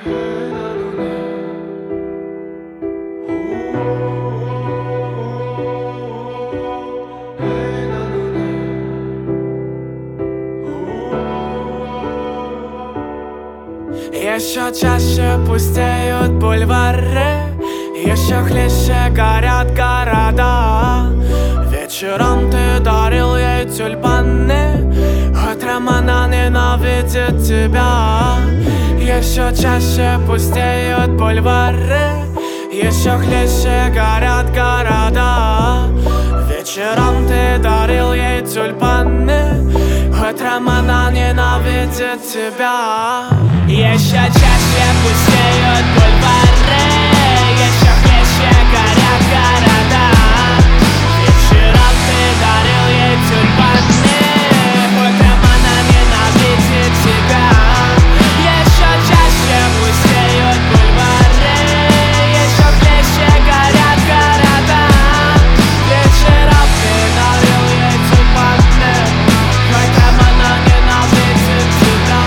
Еще чаще пустеют бульвары, еще хлеще горят города. Вечером ты дарил ей тюльпаны, утром она ненавидит тебя. Еще чаще пустеют бульвары, еще хлеще горят города. Вечером ты дарил ей тюльпаны, утром она ненавидит тебя. Еще чаще пустеют бульвары, еще хлеще горят города. Вечером ты дарил ей тюльпаны, утром она ненавидит тебя. Еще чаще пустеют бульвары, еще хлеще горят города. Вечером ты дарил ей тюльпаны, утром она ненавидит тебя.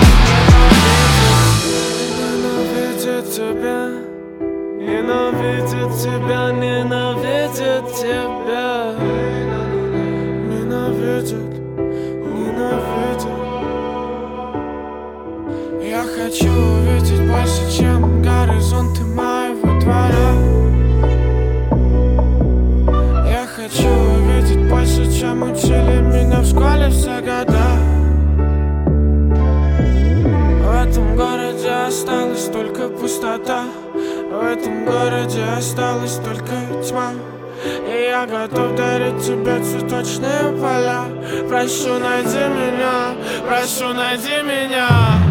Ненавидит тебя, ненавидит тебя, ненавидит тебя. Ненавидит, ненавидит. Я хочу увидеть больше, чем горизонты моего двора. Я хочу увидеть больше, чем учили меня в школе все года. В этом городе осталась только пустота, в этом городе осталась только тьма. И я готов дарить тебе цветочные поля. Прошу, найди меня, прошу, найди меня.